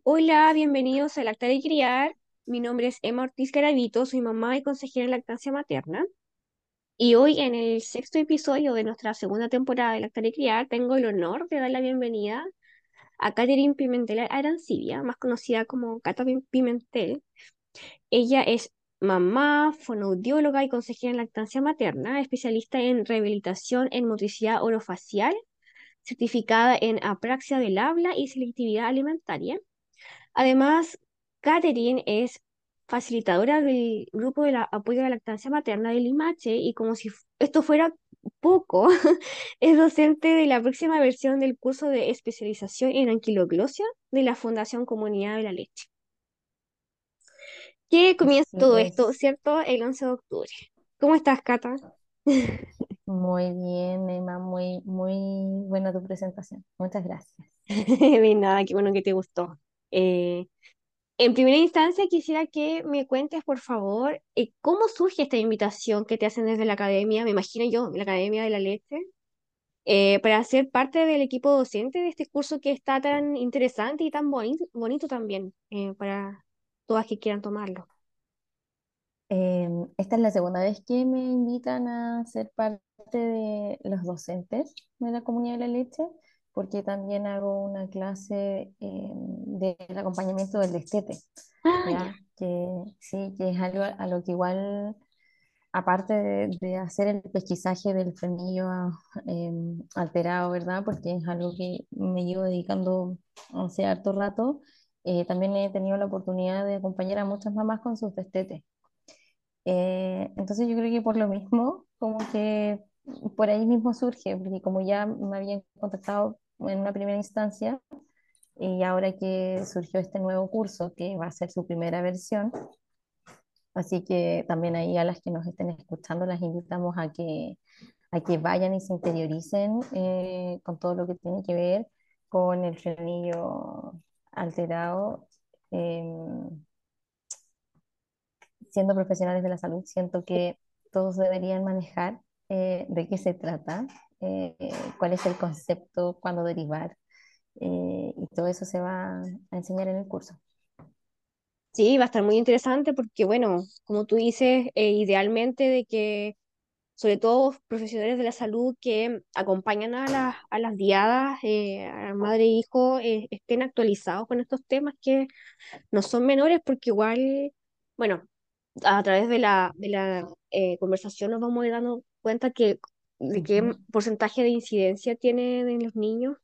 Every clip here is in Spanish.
Hola, bienvenidos a Lactar y Criar. Mi nombre es Emma Ortiz Garavito, soy mamá y consejera en lactancia materna. Y hoy, en el sexto episodio de nuestra segunda temporada de Lactar y Criar, tengo el honor de dar la bienvenida a Catherine Pimentel Arancibia, más conocida como Pimentel. Ella es mamá, fonoaudióloga y consejera en lactancia materna, especialista en rehabilitación en motricidad orofacial, certificada en apraxia del habla y selectividad alimentaria. Además, Catherine es facilitadora del grupo de apoyo a la lactancia materna del IMACHE y como si esto fuera poco, es docente de la próxima versión del curso de especialización en anquiloglosia de la Fundación Comunidad de la Leche, que comienza Así todo esto, es. ¿cierto? El 11 de octubre. ¿Cómo estás, Cata? Muy bien, Emma, muy buena tu presentación. Muchas gracias. De nada, qué bueno que te gustó. Eh, En primera instancia, quisiera que me cuentes, por favor, cómo surge esta invitación que te hacen desde la academia, me imagino yo, la Academia de la Leche, para ser parte del equipo docente de este curso que está tan interesante y tan bonito también, para todas que quieran tomarlo. Esta es la segunda vez que me invitan a ser parte de los docentes de la Comunidad de la Leche, porque también hago una clase del acompañamiento del destete, Ah, ya. ¿ya? Que sí, que es algo a lo que igual, aparte de hacer el pesquisaje del frenillo alterado, ¿verdad? Porque es algo que me llevo dedicando hace harto rato. También he tenido la oportunidad de acompañar a muchas mamás con sus destetes. Entonces yo creo que por lo mismo, como que por ahí mismo surge, porque como ya me habían contactado en una primera instancia, y ahora que surgió este nuevo curso, que va a ser su primera versión, así que también ahí a las que nos estén escuchando las invitamos a que vayan y se interioricen con todo lo que tiene que ver con el frenillo alterado. Siendo profesionales de la salud, siento que todos deberían manejar de qué se trata, eh, cuál es el concepto, cuándo derivar, y todo eso se va a enseñar en el curso. Sí, va a estar muy interesante porque, bueno, como tú dices, idealmente de que sobre todo profesionales de la salud que acompañan a las diadas, a madre e hijo, estén actualizados con estos temas que no son menores, porque igual, bueno, a través de la conversación nos vamos a ir dando cuenta de qué Ujú. porcentaje de incidencia tienen en los niños,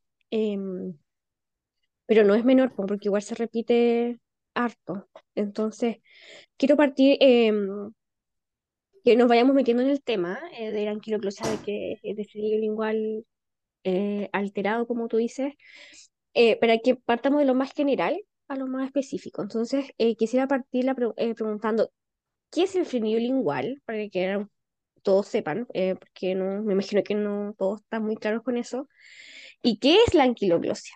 pero no es menor, porque igual se repite harto. Entonces, quiero partir, que nos vayamos metiendo en el tema de la anquiloclosia, de que es de fluido lingual alterado, como tú dices, para que partamos de lo más general a lo más específico. Entonces, quisiera partir preguntando, ¿qué es el frenillo lingual? Para que todos sepan, porque no, me imagino que no todos están muy claros con eso. ¿Y qué es la anquiloglosia?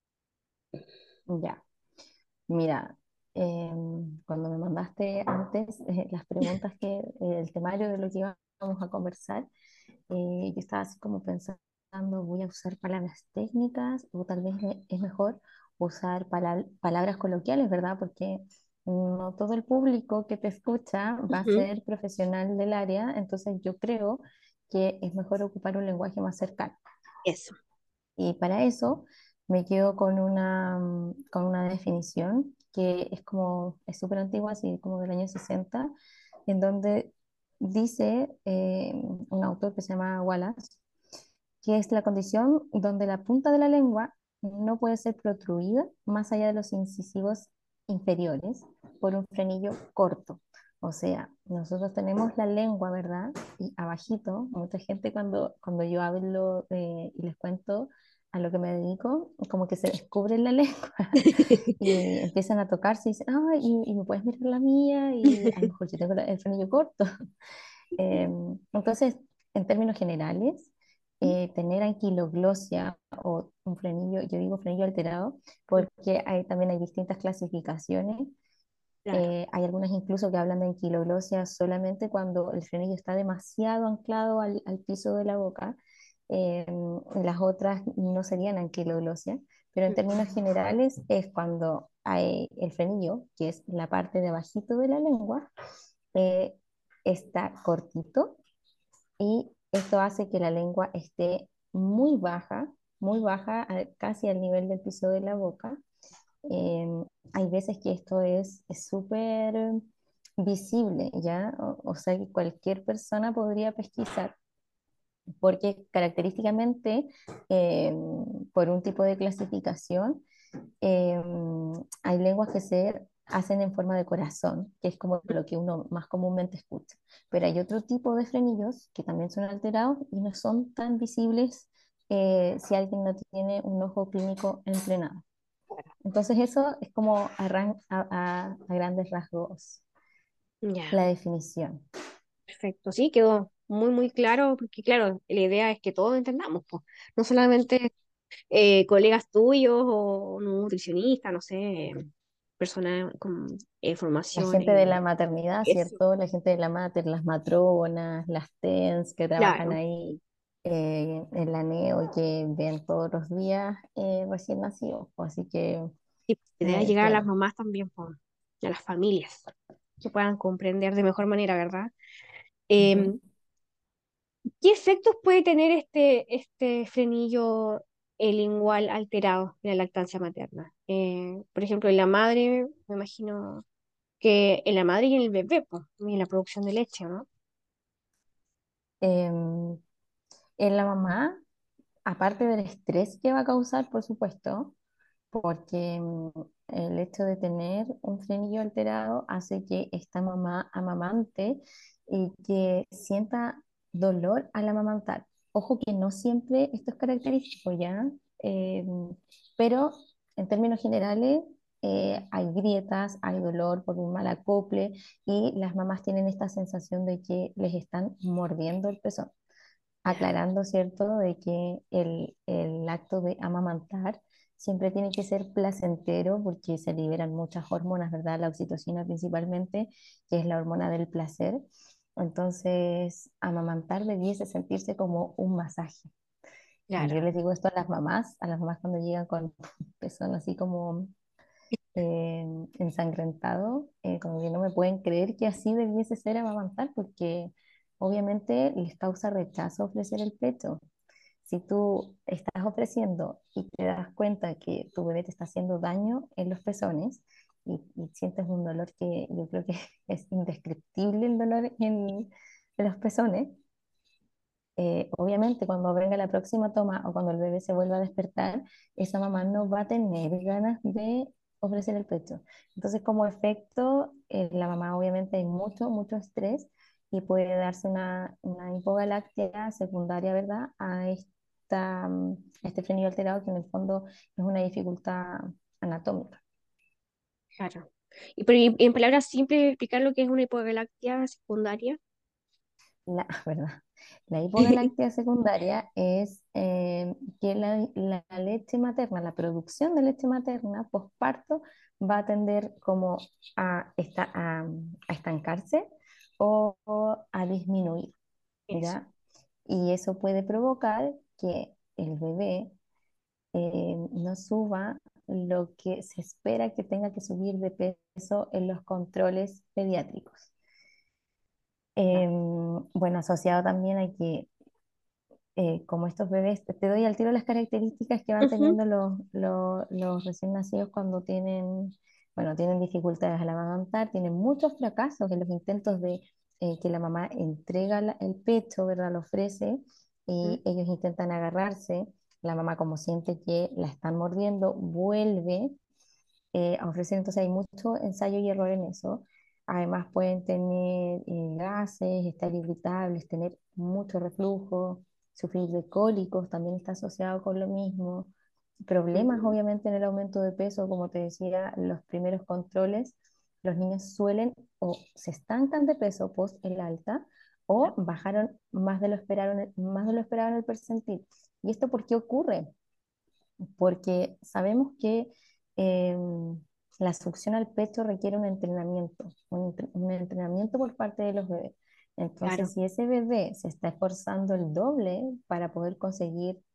Ya, mira, cuando me mandaste antes las preguntas el temario de lo que íbamos a conversar, yo estaba así como pensando, voy a usar palabras técnicas o tal vez es mejor usar palabras coloquiales, ¿verdad? Porque no todo el público que te escucha va a Ujú. ser profesional del área, entonces yo creo que es mejor ocupar un lenguaje más cercano. Eso. Y para eso me quedo con una definición que es como, es súper antigua, así como del año 60, en donde dice un autor que se llama Wallace, que es la condición donde la punta de la lengua no puede ser protruida más allá de los incisivos inferiores por un frenillo corto. O sea, nosotros tenemos la lengua, ¿verdad? Y abajito, mucha gente cuando yo hablo y les cuento a lo que me dedico, como que se descubren la lengua y empiezan a tocarse y dicen, ay, y me puedes mirar la mía y a lo mejor yo tengo el frenillo corto. Entonces, en términos generales, tener anquiloglosia o un frenillo, yo digo frenillo alterado, porque también hay distintas clasificaciones. Claro. Hay algunas incluso que hablan de anquiloglosia solamente cuando el frenillo está demasiado anclado al piso de la boca. Las otras no serían anquiloglosia, pero en Mm. términos generales es cuando hay el frenillo, que es la parte de abajito de la lengua, eh, está cortito y esto hace que la lengua esté muy baja, casi al nivel del piso de la boca. Hay veces que esto es súper visible, ¿ya? O sea que cualquier persona podría pesquisar, porque característicamente, eh, por un tipo de clasificación, eh, hay lenguas que se hacen en forma de corazón, que es como lo que uno más comúnmente escucha. Pero hay otro tipo de frenillos que también son alterados y no son tan visibles si alguien no tiene un ojo clínico entrenado. Entonces eso es como a grandes rasgos Ya, la definición. perfecto. Sí, quedó muy, muy claro, porque claro, la idea es que todos entendamos, pues. No solamente colegas tuyos o nutricionistas, no sé, personas con La formación gente de en la maternidad, eso. ¿cierto? La gente de la mater, las matronas, las TENS que trabajan Claro, ahí en la NEO y que ven todos los días recién nacidos. Así que, y la idea es llegar a las claro. mamás también, pues, a las familias, que puedan comprender de mejor manera, ¿verdad? Ujú. Em, ¿Qué efectos puede tener este frenillo lingual alterado de la lactancia materna? Por ejemplo, en la madre, me imagino que en la madre y en el bebé, pues, y en la producción de leche, ¿no? Em, en la mamá, aparte del estrés que va a causar, por supuesto, porque el hecho de tener un frenillo alterado hace que esta mamá amamante y que sienta dolor al amamantar. Ojo que no siempre esto es característico, ¿ya? Eh, pero en términos generales hay grietas, hay dolor por un mal acople y las mamás tienen esta sensación de que les están mordiendo el pezón, Ya, aclarando, ¿cierto?, de que el acto de amamantar siempre tiene que ser placentero porque se liberan muchas hormonas, ¿verdad? La oxitocina principalmente, que es la hormona del placer. Entonces, amamantar debiese sentirse como un masaje. Y yo claro, les digo esto a las mamás cuando llegan con pezón así como ensangrentado, como que no me pueden creer que así debiese ser amamantar, porque obviamente les causa rechazo ofrecer el pecho. Si tú estás ofreciendo y te das cuenta que tu bebé te está haciendo daño en los pezones y sientes un dolor que yo creo que es indescriptible el dolor en los pezones, obviamente cuando venga la próxima toma o cuando el bebé se vuelva a despertar, esa mamá no va a tener ganas de ofrecer el pecho. Entonces, como efecto, la mamá obviamente hay mucho estrés y puede darse una hipogaláctea secundaria, ¿verdad? A este frenillo alterado que en el fondo es una dificultad anatómica. claro. Y en palabras simples, explicar lo que es una hipogalactia secundaria. ¿Verdad? La hipogaláctea secundaria es que la leche materna, la producción de leche materna posparto va a tender como a estancarse o a disminuir, Eso, ¿ya? Y eso puede provocar que el bebé no suba lo que se espera que tenga que subir de peso en los controles pediátricos. ya. Bueno, asociado también a que como estos bebés, te doy al tiro las características que van Ujú, teniendo los recién nacidos cuando tienen, bueno, tienen dificultades al amamantar, tienen muchos fracasos en los intentos de que la mamá entrega el pecho, ¿verdad? Lo ofrece ujú, y ellos intentan agarrarse. La mamá, como siente que la están mordiendo, vuelve a ofrecer. Entonces hay mucho ensayo y error en eso. Además pueden tener gases, estar irritables, tener mucho reflujo, sufrir de cólicos, también está asociado con lo mismo. Problemas ujú, obviamente en el aumento de peso, como te decía, los primeros controles, los niños suelen o se estancan de peso post el alta ya, o bajaron más de lo esperado en el percentil. ¿Y esto por qué ocurre? Porque sabemos que eh, la succión al pecho requiere un entrenamiento, un entrenamiento por parte de los bebés. Entonces, claro. si ese bebé se está esforzando el doble para poder conseguir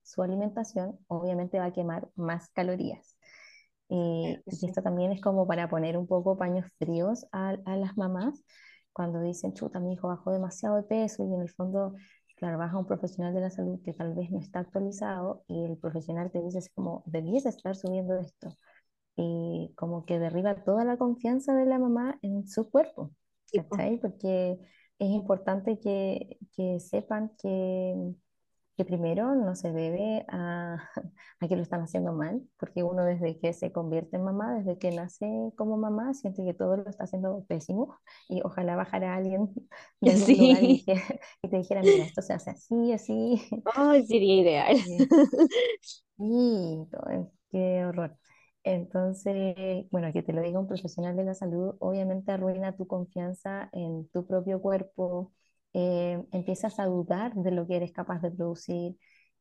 su alimentación, obviamente va a quemar más calorías. Claro que Y sí. esto también es como para poner un poco paños fríos a las mamás cuando dicen, chuta, mi hijo bajó demasiado de peso y en el fondo, claro, vas a un profesional de la salud que tal vez no está actualizado y el profesional te dice así como, debías estar subiendo esto. Y como que derriba toda la confianza de la mamá en su cuerpo, Tipo, ¿cachai? Porque es importante que sepan que primero no se debe a que lo están haciendo mal, porque uno desde que se convierte en mamá, desde que nace como mamá, siente que todo lo está haciendo pésimo y ojalá bajara alguien de algún lugar y, sí. dijera, y te dijera, mira, esto se hace así, así. Ay, sería ideal. Y qué horror. Entonces, bueno, que te lo diga un profesional de la salud, obviamente arruina tu confianza en tu propio cuerpo, empiezas a dudar de lo que eres capaz de producir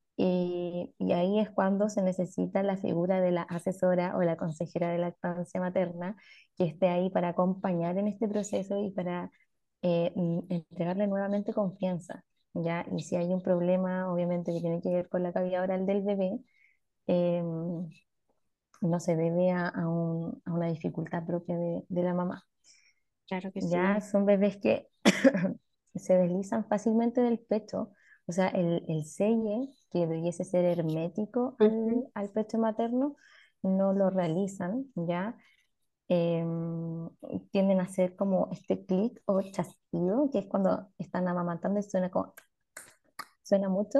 y ahí es cuando se necesita la figura de la asesora o la consejera de lactancia materna que esté ahí para acompañar en este proceso y para entregarle nuevamente confianza. ¿Ya? Y si hay un problema, obviamente, que tiene que ver con la cavidad oral del bebé, eh, no se debe a una dificultad propia de la mamá. Claro que Ya sí. son bebés que se deslizan fácilmente del pecho, o sea, el selle, que debiese ser hermético Ujú. al pecho materno, no lo realizan, ¿ya? Tienden a hacer como este clic o chasquido, que es cuando están amamantando y suena, como, suena mucho.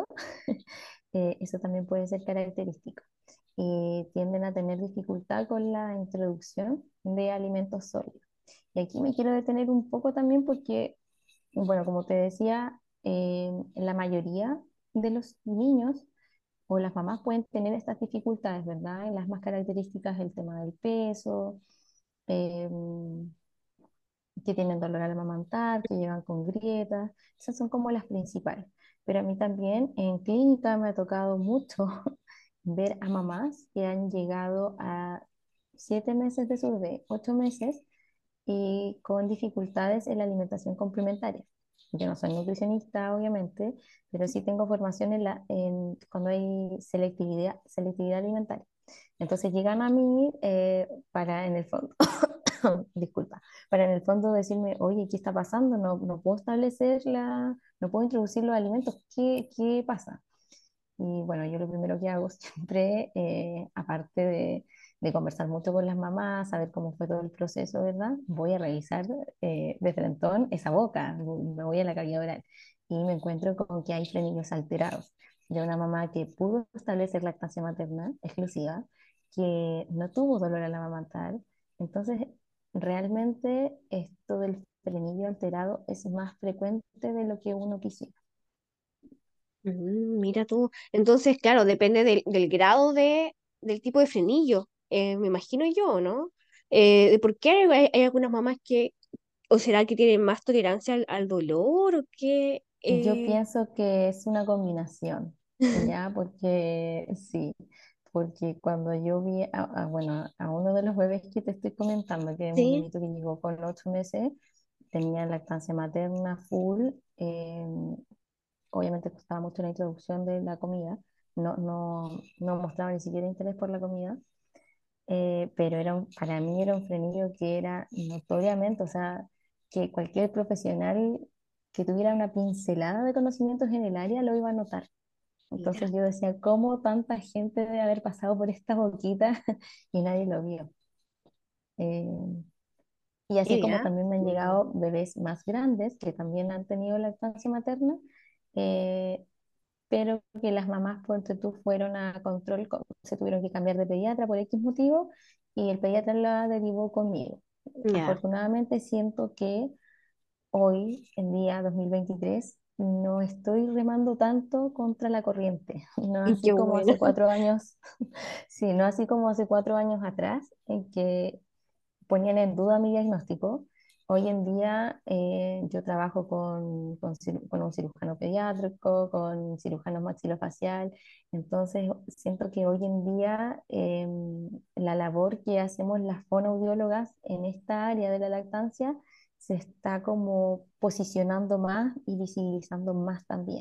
Eso también puede ser característico. Y tienden a tener dificultad con la introducción de alimentos sólidos. Y aquí me quiero detener un poco también porque, bueno, como te decía, la mayoría de los niños o las mamás pueden tener estas dificultades, ¿verdad? Y las más características, el tema del peso, eh, que tienen dolor al amamantar, que llevan con grietas, esas son como las principales. Pero a mí también en clínica me ha tocado mucho ver a mamás que han llegado a 7 meses de su bebé, 8 meses, y con dificultades en la alimentación complementaria. Yo no soy nutricionista, obviamente, pero sí tengo formación cuando hay selectividad alimentaria. Entonces llegan a mí para en el fondo, disculpa, para en el fondo decirme, oye, ¿qué está pasando? No, no puedo no puedo introducir los alimentos, ¿qué pasa? Y bueno, yo lo primero que hago siempre, aparte de conversar mucho con las mamás, saber cómo fue todo el proceso, ¿verdad? Voy a revisar de frentón esa boca, me voy a la cavidad oral y me encuentro con que hay frenillos alterados de una mamá que pudo establecer lactancia materna exclusiva, que no tuvo dolor al amamantar. Entonces, realmente esto del frenillo alterado es más frecuente de lo que uno quisiera. Mira tú. Entonces, claro, depende del grado del tipo de frenillo. Me imagino yo, ¿no? ¿De por qué hay algunas mamás que, o será que tienen más tolerancia al dolor o qué? Yo pienso que es una combinación, ¿ya? Porque sí, porque cuando yo vi bueno, a uno de los bebés que te estoy comentando, que es un Sí. bebito que llegó con 8 meses, tenía lactancia materna full, obviamente costaba mucho la introducción de la comida, no mostraba ni siquiera interés por la comida, pero para mí era un frenillo que era notoriamente, o sea, que cualquier profesional que tuviera una pincelada de conocimientos en el área lo iba a notar. Mira, Entonces yo decía, ¿cómo tanta gente debe haber pasado por esta boquita y nadie lo vio? Eh, y así como media. también me han llegado bebés más grandes que también han tenido lactancia materna, eh, pero que las mamás, ponte tú, fueron a control, se tuvieron que cambiar de pediatra por X motivo y el pediatra la derivó conmigo. Ya, Afortunadamente siento que hoy, en día 2023, no estoy remando tanto contra la corriente, no qué así como bueno. hace 4 años, sí, no así como hace 4 años atrás, en que ponían en duda mi diagnóstico. Hoy en día yo trabajo con un cirujano pediátrico, con cirujano maxilofacial, entonces siento que hoy en día la labor que hacemos las fonoaudiólogas en esta área de la lactancia se está como posicionando más y visibilizando más también.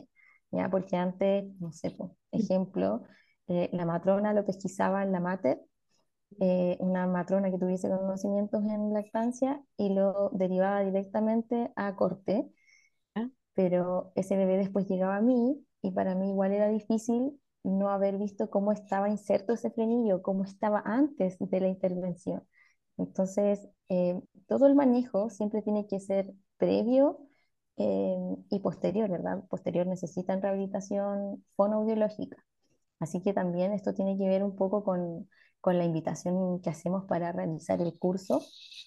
¿ya? Porque antes, no sé, po, ejemplo, la matrona lo pesquisaba en la mater, una matrona que tuviese conocimientos en lactancia y lo derivaba directamente a corte, ¿Ya? pero ese bebé después llegaba a mí y para mí igual era difícil no haber visto cómo estaba inserto ese frenillo, cómo estaba antes de la intervención. Entonces, todo el manejo siempre tiene que ser previo y posterior, ¿verdad? Posterior necesitan rehabilitación fonoaudiológica. Así que también esto tiene que ver un poco con la invitación que hacemos para realizar el curso,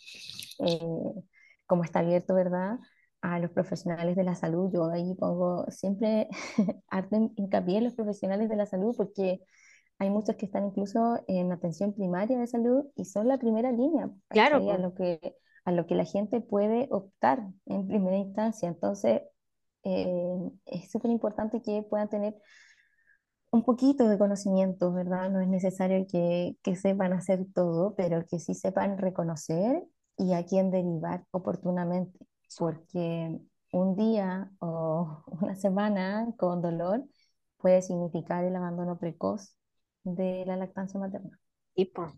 como está abierto, ¿verdad? A los profesionales de la salud. Yo ahí pongo siempre harto hincapié en los profesionales de la salud porque hay muchos que están incluso en atención primaria de salud y son la primera línea, Claro, ¿cachai? pues. A lo que la gente puede optar en primera instancia. Entonces, es súper importante que puedan tener un poquito de conocimiento, ¿verdad? No es necesario que sepan hacer todo, pero que sí sepan reconocer y a quién derivar oportunamente, porque un día o una semana con dolor puede significar el abandono precoz de la lactancia materna. Sí, po.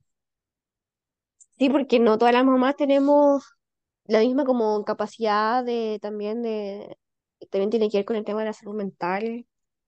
Sí, porque no todas las mamás tenemos la misma como capacidad de también tiene que ver con el tema de la salud mental.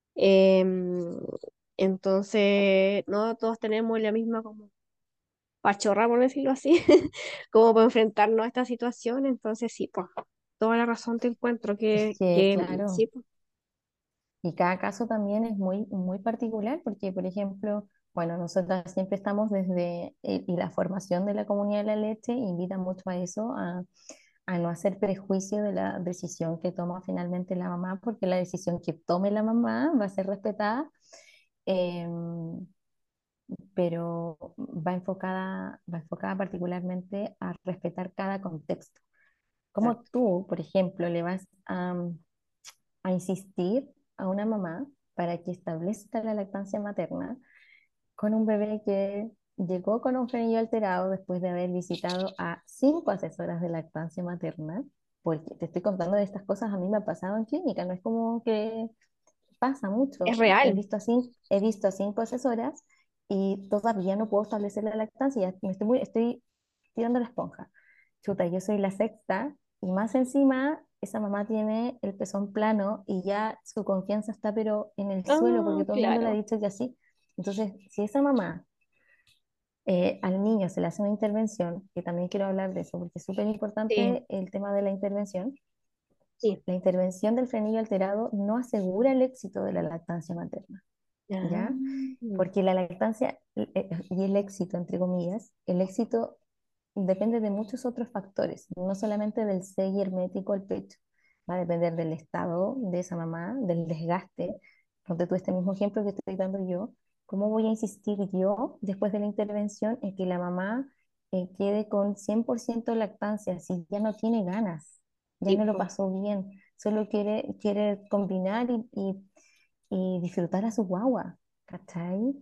Em, entonces, no todos tenemos la misma como pachorra, por decirlo así, como para enfrentarnos a esta situación. Entonces, sí, pues, toda la razón te encuentro Es que, sí, claro, pues, y cada caso también es muy, muy particular porque, por ejemplo, bueno, nosotras siempre estamos desde, y la formación de la comunidad de la leche invita mucho a eso, a no hacer prejuicio de la decisión que toma finalmente la mamá, porque la decisión que tome la mamá va a ser respetada, em, pero va enfocada particularmente a respetar cada contexto. Como exacto. tú, por ejemplo, le vas a insistir a una mamá para que establezca la lactancia materna con un bebé que llegó con un frenillo alterado después de haber visitado a 5 asesoras de lactancia materna, porque te estoy contando de estas cosas, a mí me ha pasado en clínica, no es como que pasa Es mucho. real. He visto a 5 asesoras y todavía no puedo establecer la lactancia, estoy tirando la esponja. Chuta, yo soy la sexta y más encima esa mamá tiene el pezón plano y ya su confianza está pero en el suelo Ah, porque todo el mundo le ha claro. dicho que así. Entonces, si esa mamá al niño se le hace una intervención, que también quiero hablar de eso porque es súper Sí, importante el tema de sí. la intervención del frenillo alterado no asegura el éxito de la lactancia materna. Ah, ¿Ya? Porque la lactancia y el éxito, entre comillas, el éxito depende de muchos otros factores, no solamente del sello hermético al pecho, va a depender del estado de esa mamá, del desgaste. Ponte tú este mismo ejemplo que estoy dando yo, ¿cómo voy a insistir yo después de la intervención en que la mamá quede con 100% lactancia si ya no tiene ganas, ya no lo tipo. pasó bien, solo quiere combinar y disfrutar a su guagua, ¿cachai?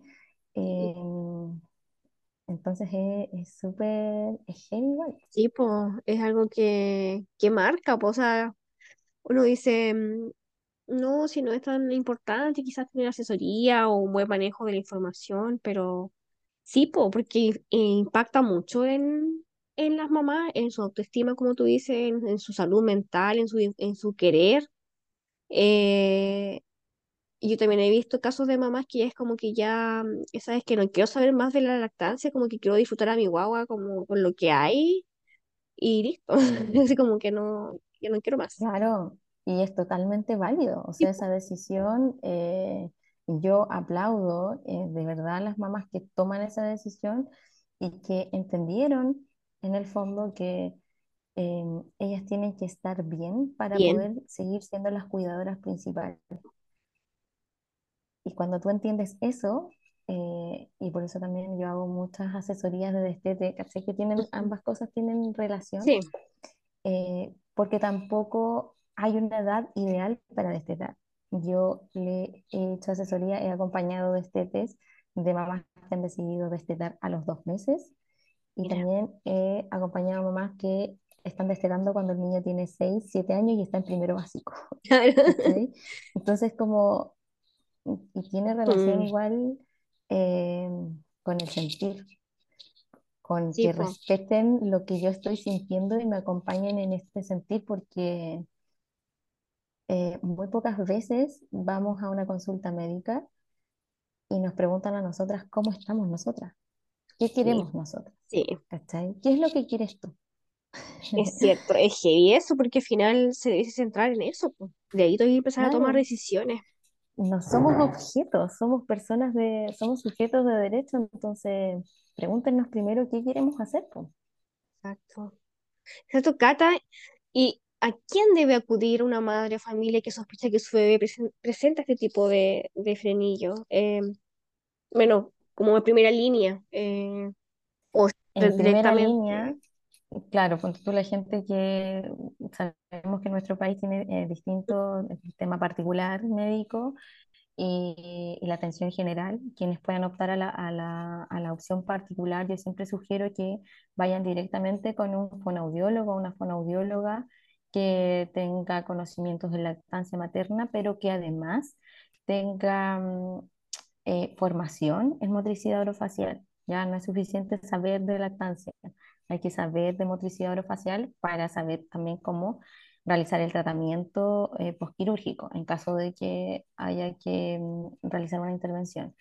Entonces es súper, es heavy igual. Sí, pues, es algo que marca, pues, o sea, uno dice, no, si no es tan importante, quizás tener asesoría o un buen manejo de la información, pero sí, po, porque impacta mucho en las mamás, en su autoestima, como tú dices, en su salud mental, en su querer. Eh, y yo también he visto casos de mamás que ya es como que ya, sabes que no quiero saber más de la lactancia, como que quiero disfrutar a mi guagua como con lo que hay y listo. Así como que no quiero más. Claro, y es totalmente válido. O Sí, sea, esa decisión, yo aplaudo de verdad a las mamás que toman esa decisión y que entendieron en el fondo que eh, ellas tienen que estar bien para bien, poder seguir siendo las cuidadoras principales. Y cuando tú entiendes eso, y por eso también yo hago muchas asesorías de destete, ¿cachai? Que tienen, ujú, ambas cosas tienen relación, sí, porque tampoco hay una edad ideal para destetar. Yo le he hecho asesoría, he acompañado destetes de mamás que han decidido destetar a los 2 meses y mira, también he acompañado a mamás que están destetando cuando el niño tiene 6 7 años y está en primero básico, Claro. ¿cachai? Entonces, como, y tiene relación Mm, igual eh, con el sentir, con sí, que pues, respeten lo que yo estoy sintiendo y me acompañen en este sentir, porque muy pocas veces vamos a una consulta médica y nos preguntan a nosotras cómo estamos nosotras, qué sí, queremos nosotras, sí, ¿cachai? ¿Qué es lo que quieres tú? es cierto, es heavy eso, porque al final se debe centrar en eso, pues. De ahí tengo que empezar a tomar Claro, decisiones. no somos objetos, somos personas somos sujetos de derecho, entonces pregúntenos primero qué queremos hacer, pues. Exacto. Exacto, Cata, ¿y a quién debe acudir una madre o familia que sospecha que su bebé presenta este tipo de frenillo? Bueno, como de primera línea, o En primera línea, directamente. claro, ponte tú la gente que sabemos que nuestro país tiene distinto sistema particular médico y la atención general, quienes puedan optar a la opción particular, yo siempre sugiero que vayan directamente con un fonoaudiólogo o una fonoaudióloga que tenga conocimientos de lactancia materna, pero que además tenga formación en motricidad orofacial. Ya no es suficiente saber de lactancia, hay que saber de motricidad orofacial para saber también cómo realizar el tratamiento posquirúrgico en caso de que haya que realizar una intervención.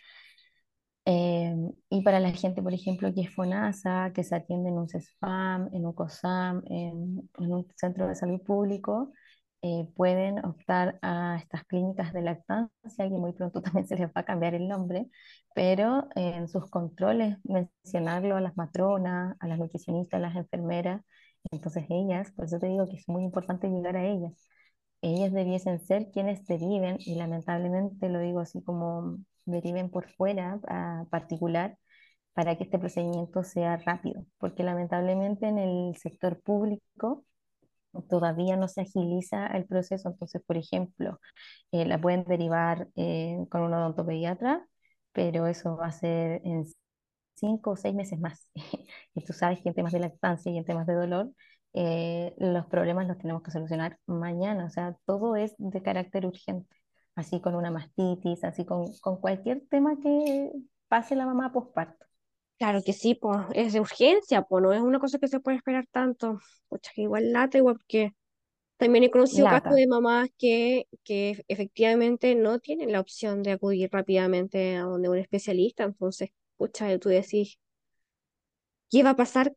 Y para la gente, por ejemplo, que es FONASA, que se atiende en un CESFAM, en un COSAM, en un centro de salud público, pueden optar a estas clínicas de lactancia, que muy pronto también se les va a cambiar el nombre, pero en sus controles mencionarlo a las matronas, a las nutricionistas, a las enfermeras. Entonces ellas, por eso te digo que es muy importante llegar a ellas debiesen ser quienes deriven, y lamentablemente lo digo así como deriven por fuera a particular para que este procedimiento sea rápido, porque lamentablemente en el sector público todavía no se agiliza el proceso. Entonces, por ejemplo, la pueden derivar con un odontopediatra, pero eso va a ser en 5 o 6 meses más. Y tú sabes que en temas de lactancia y en temas de dolor, los problemas los tenemos que solucionar mañana. O sea, todo es de carácter urgente. Así con una mastitis, así con cualquier tema que pase la mamá posparto. Claro que sí, pues es de urgencia, pues no es una cosa que se puede esperar tanto. Pucha, que igual lata, igual porque también he conocido casos Lata. de mamás que efectivamente no tienen la opción de acudir rápidamente a donde un especialista. Entonces, pucha, tú decís, ¿qué va a pasar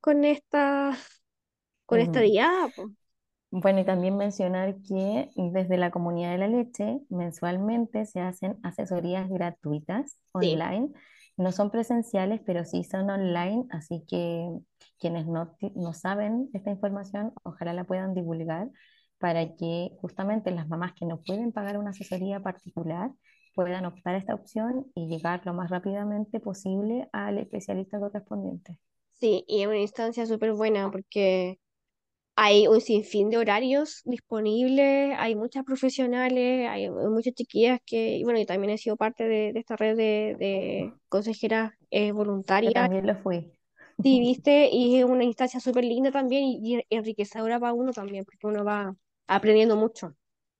con esta Ujú. diada, po? Bueno, y también mencionar que desde la Comunidad de la Leche mensualmente se hacen asesorías gratuitas Sí, online. No son presenciales, pero sí son online, así que quienes no saben esta información, ojalá la puedan divulgar para que justamente las mamás que no pueden pagar una asesoría particular puedan optar a esta opción y llegar lo más rápidamente posible al especialista correspondiente. sí, y es una instancia súper buena porque hay un sinfín de horarios disponibles, hay muchas profesionales, hay muchas chiquillas que, y bueno, yo también he sido parte de esta red de consejeras Yo voluntarias. también lo fui. Sí, viste, y es una instancia súper linda también y enriquecedora para uno también, porque uno va aprendiendo mucho.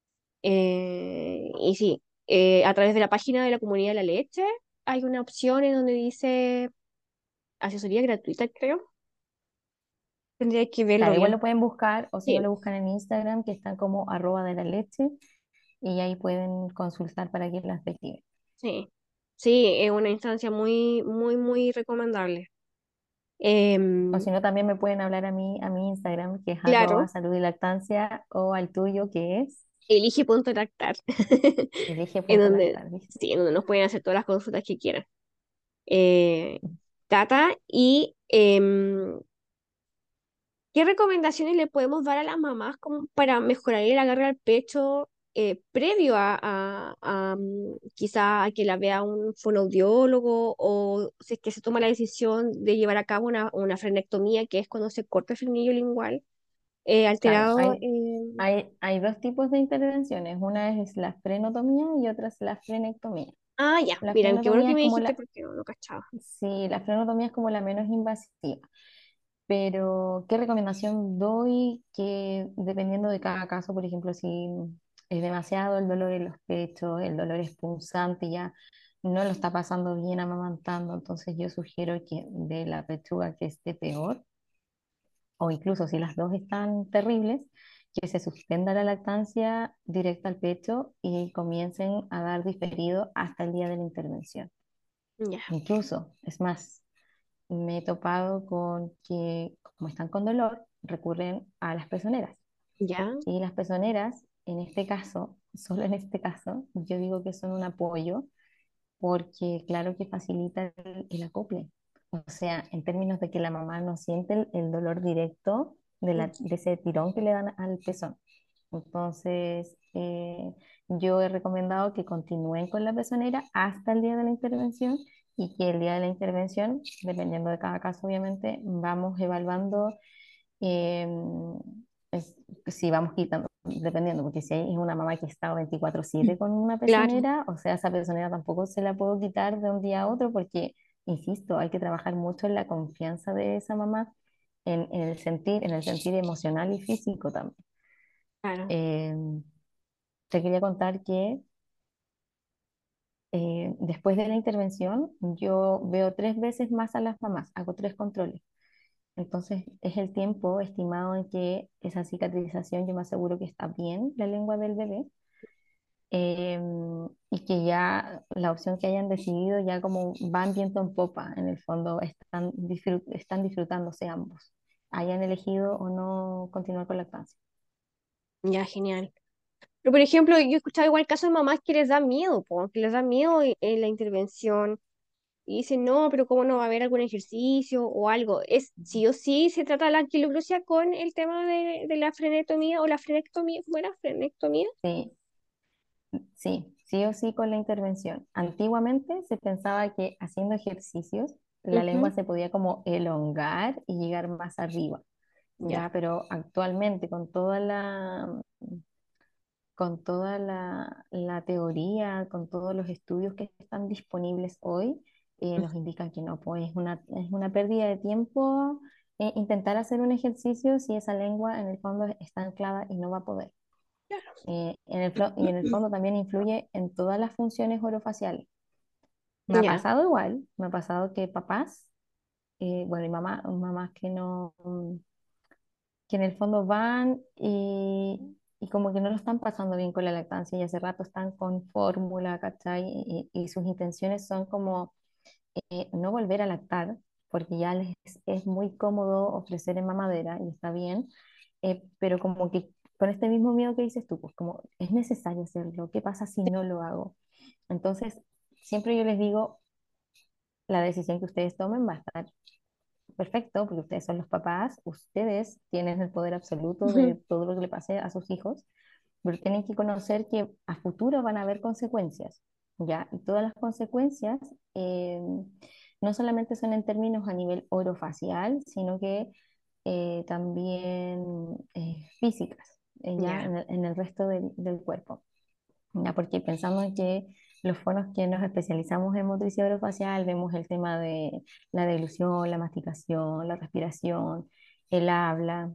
Y sí, a través de la página de la Comunidad de la Leche hay una opción en donde dice asesoría gratuita, creo. Tendría que verlo Claro, igual bien. lo pueden buscar o si no Sí, lo buscan en Instagram, que están como @de la leche y ahí pueden consultar para que las derive. sí, sí, es una instancia muy, muy, muy recomendable. O Em, si no, también me pueden hablar a mi Instagram, que es claro, @salud y lactancia, o al tuyo, que es elige.lactar, en donde, elige.lactar, ¿viste? sí, en donde nos pueden hacer todas las consultas que quieran. Eh, Cata, y ¿qué recomendaciones le podemos dar a las mamás como para mejorar el agarre al pecho previo quizá a que la vea un fonoaudiólogo o si es que se toma la decisión de llevar a cabo una frenectomía, que es cuando se corta el frenillo lingual Claro, alterado? hay dos tipos de intervenciones. Una es la frenotomía y otra es la frenectomía. Ah, ya, La miren, qué bueno frenotomía que es me como dijiste la, porque no lo cachaba. sí, la frenotomía es como la menos invasiva. Pero, ¿qué recomendación doy? Que dependiendo de cada caso, por ejemplo, si es demasiado el dolor en los pechos, el dolor es punzante, ya no lo está pasando bien amamantando, entonces yo sugiero que de la pechuga que esté peor, o incluso si las dos están terribles, que se suspenda la lactancia directa al pecho y comiencen a dar diferido hasta el día de la intervención. Ya, Incluso, es más, me he topado con que, como están con dolor, recurren a las pezoneras. ya, Y las pezoneras, en este caso, solo en este caso, yo digo que son un apoyo porque claro que facilita el acople. O sea, en términos de que la mamá no siente el dolor directo de ese tirón que le dan al pezón. Entonces, yo he recomendado que continúen con la pezonera hasta el día de la intervención y que el día de la intervención, dependiendo de cada caso, obviamente, vamos evaluando eh, es- si vamos quitando, dependiendo, porque si hay una mamá que está 24/7 con una claro, pezonera, o sea, esa pezonera tampoco se la puedo quitar de un día a otro porque, insisto, hay que trabajar mucho en la confianza de esa mamá, en el sentir emocional y físico también. claro. Eh, Te quería contar que después de la intervención yo veo 3 veces más a las mamás, hago 3 controles. Entonces es el tiempo estimado en que esa cicatrización yo me aseguro que está bien la lengua del bebé, y que ya la opción que hayan decidido ya como van viento en popa, en el fondo están disfrutándose ambos, hayan elegido o no continuar con la lactancia. Ya, genial. Pero, por ejemplo, yo he escuchado igual casos de mamás que les da miedo, po, que les da miedo la intervención y dicen, no, pero ¿cómo no va a haber algún ejercicio o algo? ¿Es sí o sí se trata la anquilosarquía con el tema de la frenectomía o la frenectomía? ¿Cómo era? ¿Frenectomía? Sí, sí, sí o sí con la intervención. Antiguamente se pensaba que haciendo ejercicios la lengua Ujú. se podía como elongar y llegar más arriba. Ya, Ya, pero actualmente con toda la teoría, con todos los estudios que están disponibles hoy, mm, nos indican que no, pues es una pérdida de tiempo intentar hacer un ejercicio si esa lengua en el fondo está anclada y no va a poder. claro. Y en el fondo también influye en todas las funciones orofaciales. Me ha Ya, pasado igual, me ha pasado que papás, bueno, y mamás que en el fondo van y como que no lo están pasando bien con la lactancia y hace rato están con fórmula, ¿cachai? Y sus intenciones son como no volver a lactar, porque ya les es muy cómodo ofrecer en mamadera y está bien, pero como que con este mismo miedo que dices tú, pues como es necesario hacerlo, ¿qué pasa si no lo hago? Entonces, siempre yo les digo, la decisión que ustedes tomen va a estar perfecto, porque ustedes son los papás, ustedes tienen el poder absoluto de ujú, todo lo que le pase a sus hijos, pero tienen que conocer que a futuro van a haber consecuencias, ¿ya? Y todas las consecuencias no solamente son en términos a nivel orofacial, sino que también físicas, ya ya, en el resto del cuerpo. ¿Ya? Porque pensando en que los fonos que nos especializamos en motricidad orofacial, vemos el tema de la deglución, la masticación, la respiración, el habla,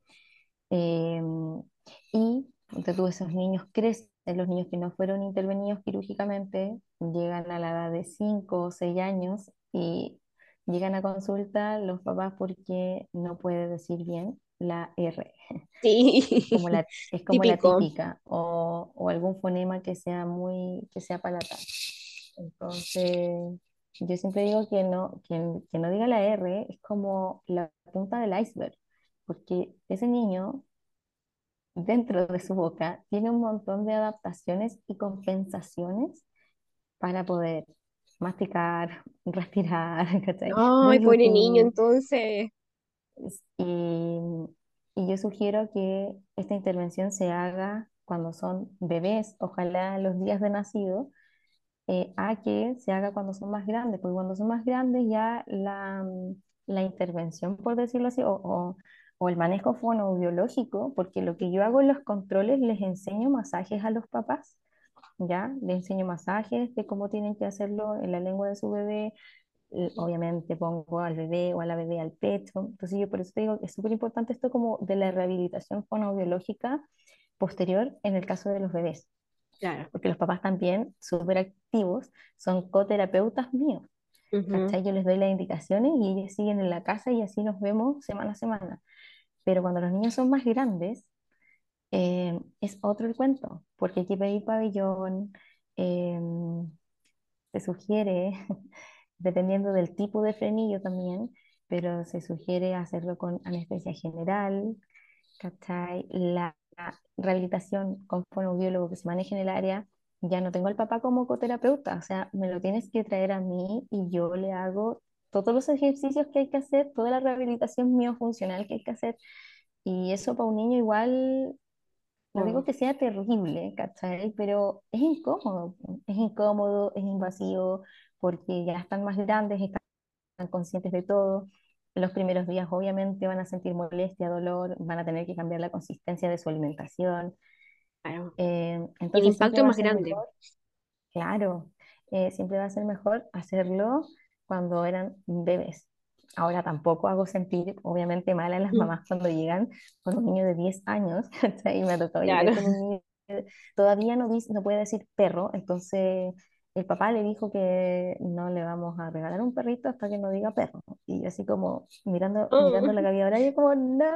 eh, y ponte tú, esos niños crecen, los niños que no fueron intervenidos quirúrgicamente llegan a la edad de 5 o 6 años y llegan a consulta los papás porque no puede decir bien la R. sí, Es como la típico. típica, o algún fonema que sea palatal. Entonces, yo siempre digo que no diga la R es como la punta del iceberg, porque ese niño dentro de su boca tiene un montón de adaptaciones y compensaciones para poder masticar, respirar, ¿cachai? Ay, pobre niño, Deglutir. entonces. Y, y yo sugiero que esta intervención se haga cuando son bebés, ojalá los días de nacido, a que se haga cuando son más grandes, porque cuando son más grandes ya la intervención, por decirlo así, o el manejo fonoaudiológico, porque lo que yo hago en los controles les enseño masajes a los papás, ¿ya? Les enseño masajes de cómo tienen que hacerlo en la lengua de su bebé, obviamente pongo al bebé o a la bebé al pecho. Entonces yo por eso te digo que es súper importante esto como de la rehabilitación fonoaudiológica posterior en el caso de los bebés, Claro. porque los papás también, súper activos, son coterapeutas míos. Ujú, ¿Cachai? Yo les doy las indicaciones y ellos siguen en la casa y así nos vemos semana a semana. Pero cuando los niños son más grandes, es otro el cuento, porque hay que pedir pabellón, eh, se sugiere, dependiendo del tipo de frenillo también, pero se sugiere hacerlo con anestesia general, ¿cachai? La rehabilitación con fonoaudiólogo que se maneje en el área, ya no tengo al papá como coterapeuta, o sea, me lo tienes que traer a mí y yo le hago todos los ejercicios que hay que hacer, toda la rehabilitación miofuncional que hay que hacer, y eso para un niño igual, no digo oh, que sea terrible, ¿cachai? Pero es incómodo, es invasivo, porque ya están más grandes, están conscientes de todo. Los primeros días obviamente van a sentir molestia, dolor, van a tener que cambiar la consistencia de su alimentación. claro. Y el Entonces impacto siempre es va a más ser grande. mejor, claro, siempre va a ser mejor hacerlo cuando eran bebés. Ahora tampoco hago sentir, obviamente, mal a las Mm, mamás cuando llegan con un niño de 10 años, ¿cachai? Y me ha tocado claro. llegar con un niño que todavía no puede decir perro, entonces el papá le dijo que no le vamos a regalar un perrito hasta que no diga perro. Y yo así como mirando Oh. la cavidad, yo como, no.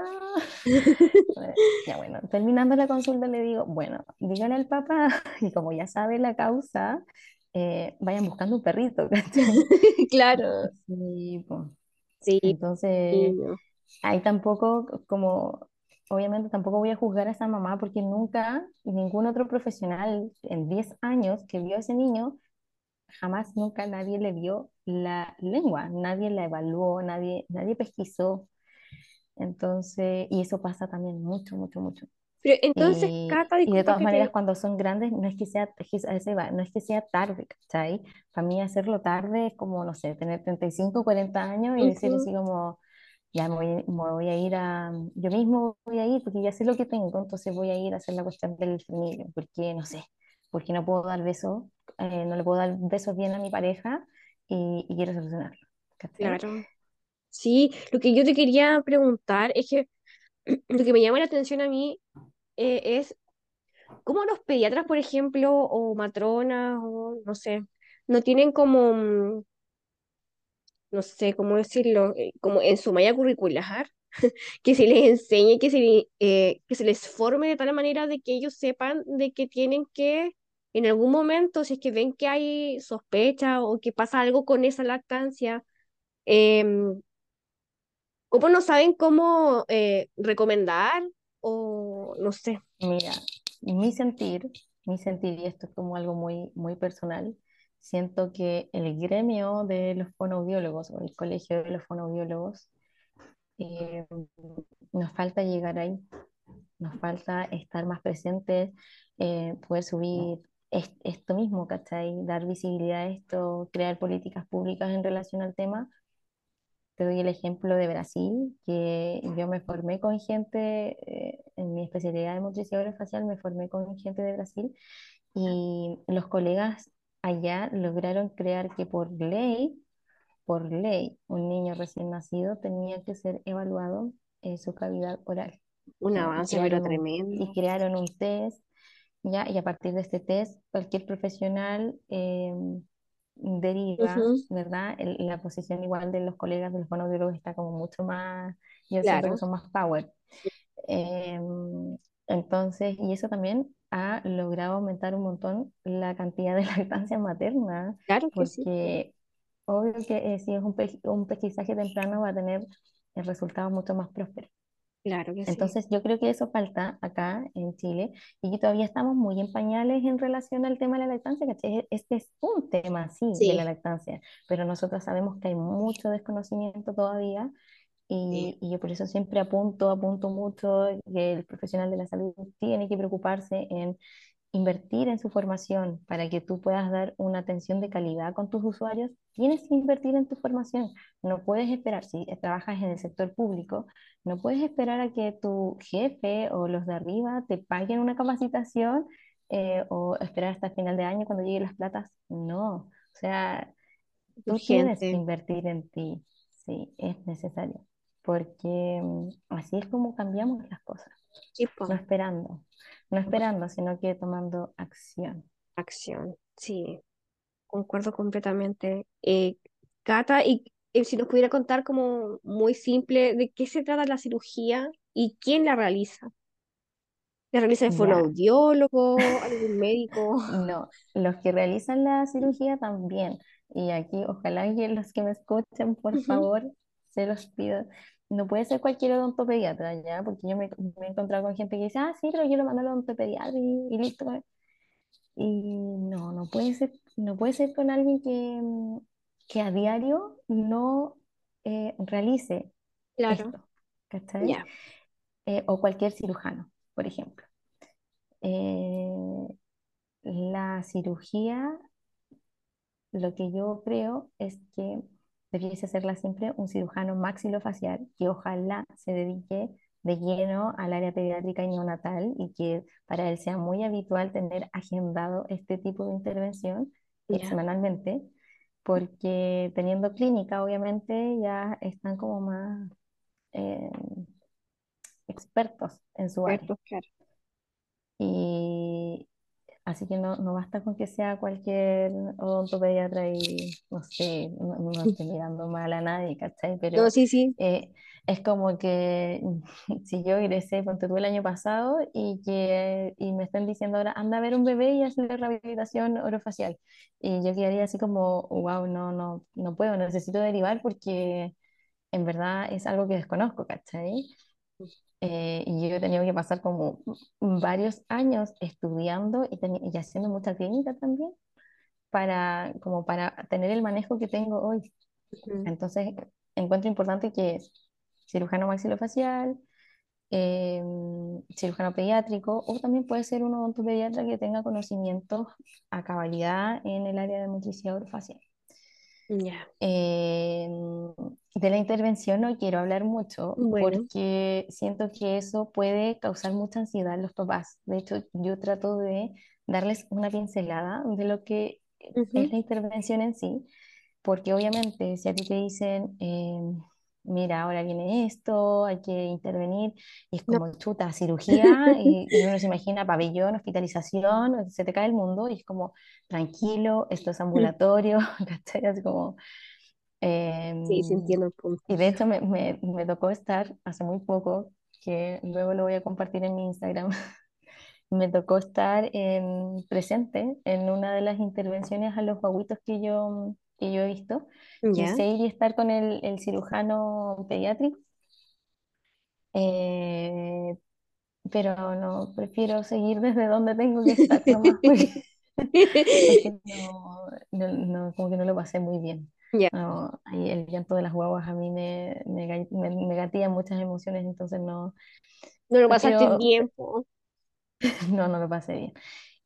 Ya bueno, terminando la consulta le digo, bueno, dígale al papá, y como ya sabe la causa, vayan buscando un perrito, ¿cachai? Claro. Sí, po. Sí, Entonces, niño. ahí tampoco, como, obviamente tampoco voy a juzgar a esa mamá porque nunca, ningún otro profesional en 10 años que vio a ese niño, jamás, nunca nadie le vio la lengua, nadie la evaluó, nadie pesquisó. Entonces, y eso pasa también mucho, mucho, mucho. Pero entonces, Cata, Y de disculpa todas que maneras, te... cuando son grandes, no es que sea, es que a ese va, no es que sea tarde, ¿cachai? Para mí hacerlo tarde es como, no sé, tener 35 40 años y decir Ujú, así como, ya me voy a ir yo mismo voy a ir porque ya sé lo que tengo, entonces voy a ir a hacer la cuestión del frenillo, porque no sé, porque no puedo dar besos, no le puedo dar besos bien a mi pareja y quiero solucionarlo, ¿cachai? claro. Sí, lo que yo te quería preguntar es que lo que me llama la atención a mí es cómo los pediatras, por ejemplo, o matronas, o no sé, no tienen como, no sé cómo decirlo, como en su malla curricular, que se les enseñe, que se les forme de tal manera de que ellos sepan de que tienen que, en algún momento, si es que ven que hay sospecha o que pasa algo con esa lactancia, em, ¿cómo no saben cómo recomendar? O no sé, Mira, mi sentir, mi sentir, y esto es como algo muy, muy personal, siento que el gremio de los fonoaudiólogos o el colegio de los fonoaudiólogos eh, nos falta llegar ahí, nos falta estar más presentes, poder subir esto mismo, ¿cachai? Dar visibilidad a esto, crear políticas públicas en relación al tema. Te doy el ejemplo de Brasil, que yo me formé con gente, en mi especialidad de motricidad orofacial, me formé con gente de Brasil y los colegas allá lograron crear que por ley, un niño recién nacido tenía que ser evaluado en su cavidad oral, un ¿ya? avance pero tremendo. Y crearon un test, ¿ya? Y a partir de este test, cualquier profesional deriva, Ujú, ¿verdad? La posición igual de los colegas de los fonoaudiólogos está como mucho más, yo siento que claro, son más power. Em, entonces, y eso también ha logrado aumentar un montón la cantidad de lactancia materna, claro que sí, porque obvio que si es un pesquisaje temprano va a tener resultados mucho más prósperos. claro que sí. Entonces, yo creo que eso falta acá en Chile y que todavía estamos muy en pañales en relación al tema de la lactancia, ¿cachai? Este es un tema, sí, de la Sí, lactancia, pero nosotros sabemos que hay mucho desconocimiento todavía sí, y yo por eso siempre apunto mucho que el profesional de la salud tiene que preocuparse en invertir en su formación para que tú puedas dar una atención de calidad con tus usuarios. Tienes que invertir en tu formación. No puedes esperar, si trabajas en el sector público, no puedes esperar a que tu jefe o los de arriba te paguen una capacitación o esperar hasta el final de año cuando lleguen las platas. No, o sea, tú tienes que urgente. invertir en ti, sí, es necesario, porque así es como cambiamos las cosas, Sí, po, no esperando, no esperando, sino que tomando acción. acción. Sí, concuerdo completamente. Cata, y si nos pudiera contar como muy simple de qué se trata la cirugía y quién la realiza. ¿La realiza el Ya, fonoaudiólogo, algún médico? no, los que realizan la cirugía también, y aquí ojalá que los que me escuchen, por Ujú. favor, se los pido. No puede ser cualquier odontopediatra, ¿ya? Porque me he encontrado con gente que dice, ah, sí, pero yo lo mando al odontopediatra y listo. Y no, no puede ser con alguien que a diario no realice Claro, esto, ¿cachai? ya. O cualquier cirujano, por ejemplo. Eh, la cirugía, lo que yo creo es que debiese hacerla siempre un cirujano maxilofacial que ojalá se dedique de lleno al área pediátrica y neonatal y que para él sea muy habitual tener agendado este tipo de intervención Ya, semanalmente, porque teniendo clínica obviamente ya están como más eh, expertos en su área. cierto, claro. Y, así que no basta con que sea cualquier odontopediatra y no sé, no estoy mirando mal a nadie, ¿cachai? No, Pero sí, sí. es como que si yo ingresé, ponte tú el año pasado y me están diciendo ahora, anda a ver un bebé y hazle rehabilitación orofacial. Y yo quedaría así como, wow, no puedo, necesito derivar porque en verdad es algo que desconozco, ¿cachai? Y yo he tenido que pasar como varios años estudiando y haciendo mucha clínica también como para tener el manejo que tengo hoy. Ujú. Entonces, encuentro importante que es cirujano maxilofacial, eh, cirujano pediátrico, o también puede ser un odontopediatra que tenga conocimientos a cabalidad en el área de motricidad orofacial. Ya, Eh, de la intervención no quiero hablar mucho bueno. porque siento que eso puede causar mucha ansiedad en los papás. De hecho, yo trato de darles una pincelada de lo que es Ujú. la intervención en sí, porque obviamente si a ti te dicen, mira, ahora viene esto, hay que intervenir, y es No. como chuta, cirugía, y uno se imagina pabellón, hospitalización, se te cae el mundo, y es como, tranquilo, esto es ambulatorio, ¿cachai? Así como, Sí, sí em, entiendo el punto. y de hecho me tocó estar hace muy poco, que luego lo voy a compartir en mi Instagram. Me tocó estar presente en una de las intervenciones a los guaguitos que yo he visto. Ya. Quise ir y estar con el cirujano pediátrico, eh, pero no, prefiero seguir desde donde tengo que estar nomás, porque como que no lo pasé muy bien. Ya. No, ahí el llanto de las guaguas a mí me gatilla muchas emociones, entonces no, No lo pasaste prefiero, bien, po. no lo pasé bien.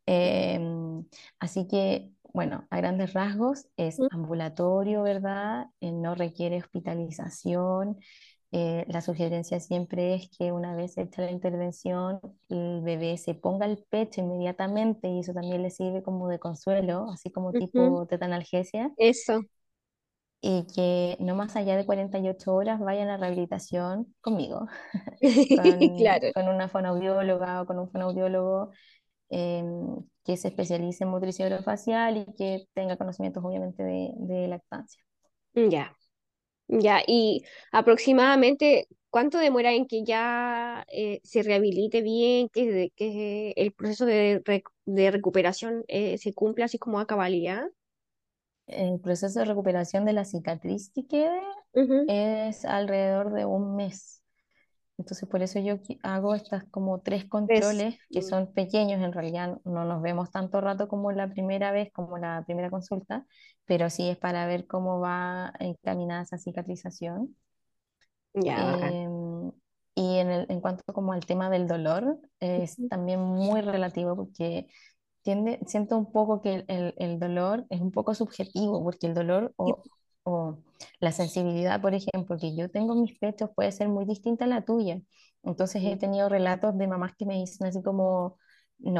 Así que, bueno, a grandes rasgos es Ujú. ambulatorio, ¿verdad? No requiere hospitalización. La sugerencia siempre es que una vez hecha la intervención, el bebé se ponga el pecho inmediatamente y eso también le sirve como de consuelo, así como Ujú. tipo tetanalgesia, Eso. y que no más allá de 48 horas vayan a rehabilitación conmigo, con, Claro. con una fonoaudióloga o con un fonoaudiólogo que se especialice en motricidad orofacial y que tenga conocimientos obviamente de lactancia. Ya. Ya. Y aproximadamente, ¿cuánto demora en que ya se rehabilite bien, que el proceso de recuperación se cumpla así como a cabalidad? El proceso de recuperación de la cicatriz que quede Ujú. es alrededor de un mes. Entonces, por eso yo hago estas como tres Pues, controles que son pequeños, en realidad no nos vemos tanto rato como la primera vez, como la primera consulta, pero sí es para ver cómo va encaminada esa cicatrización. ya, bacán. Em, y en cuanto como al tema del dolor, es Ujú. también muy relativo porque siento un poco que el dolor es un poco subjetivo, porque el dolor Sí, o la sensibilidad, por ejemplo, que yo tengo en mis pechos puede ser muy distinta a la tuya. Entonces he ujú. tenido relatos de mamás que me dicen así como, no,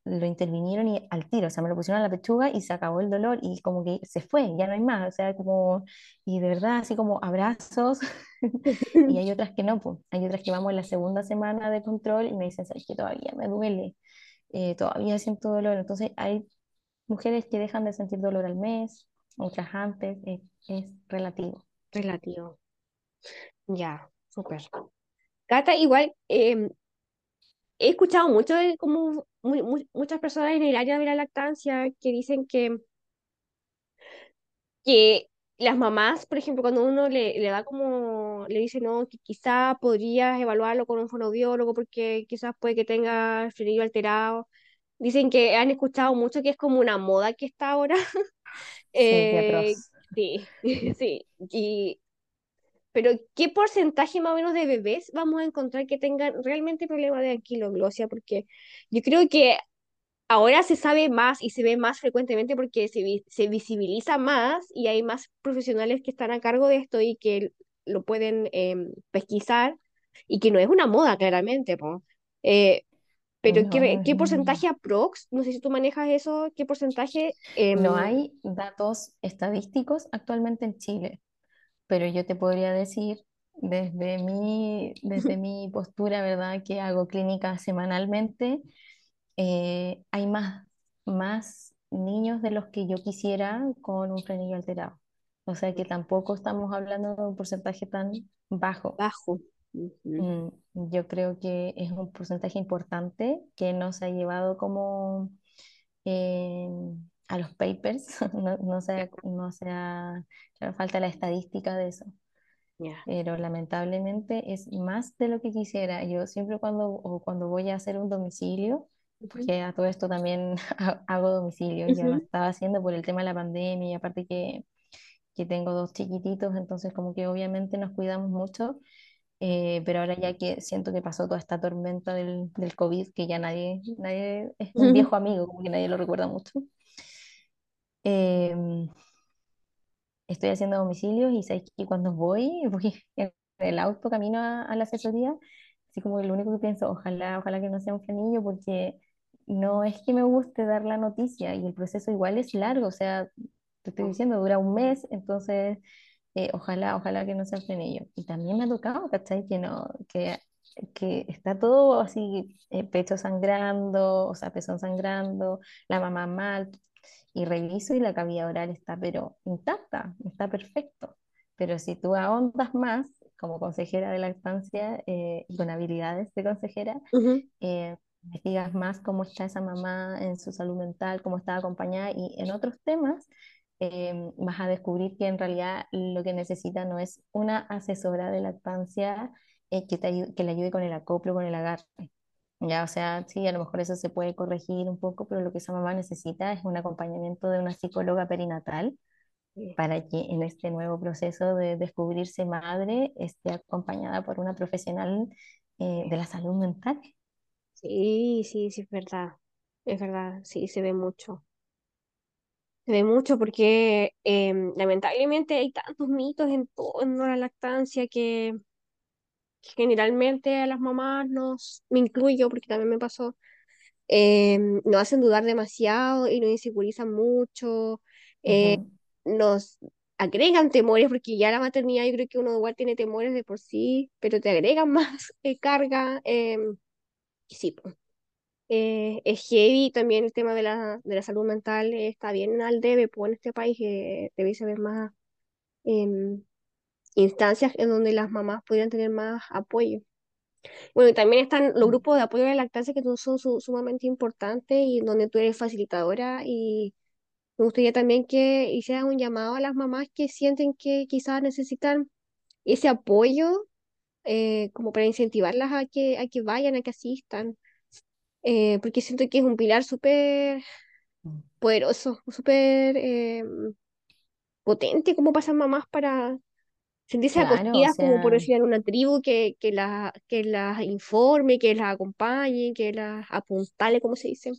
lo intervinieron y al tiro, o sea, me lo pusieron a la pechuga y se acabó el dolor y como que se fue, ya no hay más, o sea, como, y de verdad, así como abrazos, y hay otras que no, pues, hay otras que vamos en la segunda semana de control y me dicen, sabes que todavía me duele, todavía siento dolor, entonces hay mujeres que dejan de sentir dolor al mes, otras antes, es relativo. Relativo. Ya, súper. Cata, igual, he escuchado mucho de como muchas personas en el área de la lactancia que dicen que las mamás, por ejemplo, cuando uno le da como, le dice, no, que quizá podrías evaluarlo con un fonoaudiólogo porque quizás puede que tenga el frenillo alterado. Dicen que han escuchado mucho que es como una moda que está ahora. Sí, qué Eh, atroz. sí, sí. Pero, ¿qué porcentaje más o menos de bebés vamos a encontrar que tengan realmente problemas de anquiloglosia? Porque yo creo que ahora se sabe más y se ve más frecuentemente porque se visibiliza más y hay más profesionales que están a cargo de esto y que lo pueden pesquisar y que no es una moda, claramente, po. Eh, pero, No, no ¿qué es una porcentaje moda. aprox? No sé si tú manejas eso, ¿qué porcentaje? No hay datos estadísticos actualmente en Chile, pero yo te podría decir desde mi postura, ¿verdad? Que hago clínica semanalmente, hay más niños de los que yo quisiera con un frenillo alterado. O sea que tampoco estamos hablando de un porcentaje tan bajo. Bajo. Ujú. Mm, yo creo que es un porcentaje importante que no se ha llevado como eh, a los papers, claro, falta la estadística de eso, Ya. pero lamentablemente es más de lo que quisiera. Yo siempre cuando voy a hacer un domicilio, Ujú. porque a todo esto también hago domicilio, ya lo Ujú. estaba haciendo por el tema de la pandemia y aparte que tengo dos chiquititos, entonces como que obviamente nos cuidamos mucho, pero ahora ya que siento que pasó toda esta tormenta del COVID, que ya nadie es un Ujú. viejo amigo, como que nadie lo recuerda mucho, em, estoy haciendo domicilios y sabes que cuando voy en el auto camino a la asesoría, así como que lo único que pienso, ojalá que no sea un frenillo, porque no es que me guste dar la noticia y el proceso igual es largo, o sea, te estoy diciendo, dura un mes, entonces ojalá que no sea un frenillo. Y también me ha tocado, ¿cachai? Que está todo así, pecho sangrando, o sea, pezón sangrando, la mamá mal, y reviso y la cavidad oral está pero intacta, está perfecto. Pero si tú ahondas más como consejera de lactancia y con habilidades de consejera, Ujú. investigas más cómo está esa mamá en su salud mental, cómo está acompañada y en otros temas vas a descubrir que en realidad lo que necesita no es una asesora de lactancia que le ayude con el acoplo, con el agarre. Ya, o sea, sí, a lo mejor eso se puede corregir un poco, pero lo que esa mamá necesita es un acompañamiento de una psicóloga perinatal Sí. para que en este nuevo proceso de descubrirse madre esté acompañada por una profesional de la salud mental. Sí, sí, sí, es verdad. Es verdad, sí, se ve mucho. Se ve mucho porque lamentablemente hay tantos mitos en torno a la lactancia que generalmente a las mamás me incluyo porque también me pasó, nos hacen dudar demasiado y nos insegurizan mucho, eh, Ujú. nos agregan temores porque ya la maternidad yo creo que uno igual tiene temores de por sí, pero te agregan más carga. Y sí, po. Es heavy también el tema de la salud mental, está bien al debe, pues en este país debe haber más em, instancias en donde las mamás pudieran tener más apoyo. Bueno, y también están los grupos de apoyo a la lactancia que son sumamente importantes y donde tú eres facilitadora y me gustaría también que hicieras un llamado a las mamás que sienten que quizás necesitan ese apoyo como para incentivarlas a que vayan, a que asistan, porque siento que es un pilar súper poderoso, súper potente como pasan mamás para sentirse Claro, o acogidas como por sea, decir en una tribu que las informe, que las acompañe, que las apuntale, como se dice,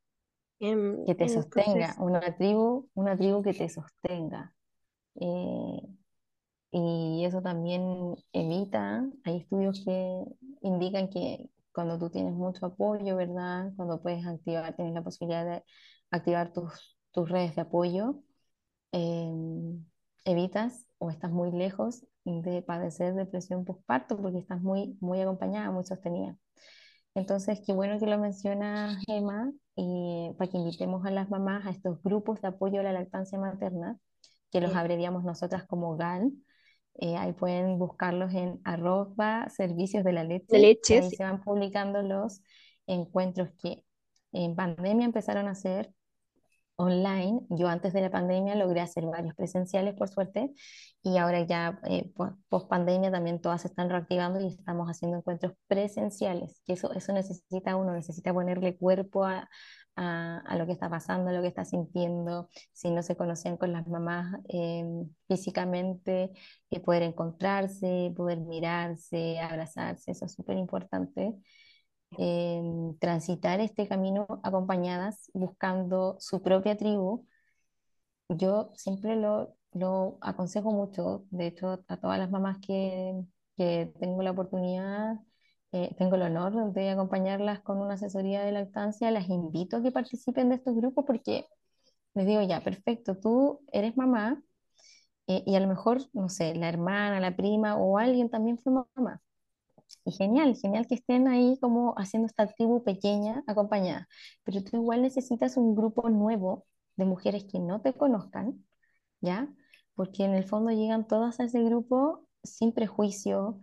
que te en el sostenga, proceso. una tribu que te sostenga. Eh, y eso también evita, hay estudios que indican que cuando tú tienes mucho apoyo, ¿verdad? Cuando puedes activar, tienes la posibilidad de activar tus redes de apoyo, eh, evitas o estás muy lejos de padecer depresión postparto porque estás muy acompañada, muy sostenida. Entonces, qué bueno que lo menciona Emma, y para que invitemos a las mamás a estos grupos de apoyo a la lactancia materna, que los eh, abreviamos nosotras como GAL. Ahí pueden buscarlos en @ servicios de la de leche, y leche, ahí sí. se van publicando los encuentros que en pandemia empezaron a hacer online. Yo antes de la pandemia logré hacer varios presenciales, por suerte, y ahora ya post pandemia también todas se están reactivando y estamos haciendo encuentros presenciales, que eso necesita uno, necesita ponerle cuerpo a lo que está pasando, a lo que está sintiendo. Si no se conocían con las mamás físicamente, poder encontrarse, poder mirarse, abrazarse, eso es súper importante. Transitar este camino acompañadas, buscando su propia tribu. Yo siempre lo aconsejo mucho, de hecho, a todas las mamás que tengo la oportunidad, tengo el honor de acompañarlas con una asesoría de lactancia, las invito a que participen de estos grupos porque les digo, ya, perfecto, tú eres mamá, y a lo mejor, no sé, la hermana, la prima o alguien también fue mamá. Y genial, genial que estén ahí como haciendo esta tribu pequeña acompañada. Pero tú igual necesitas un grupo nuevo de mujeres que no te conozcan, ¿ya? Porque en el fondo llegan todas a ese grupo sin prejuicio,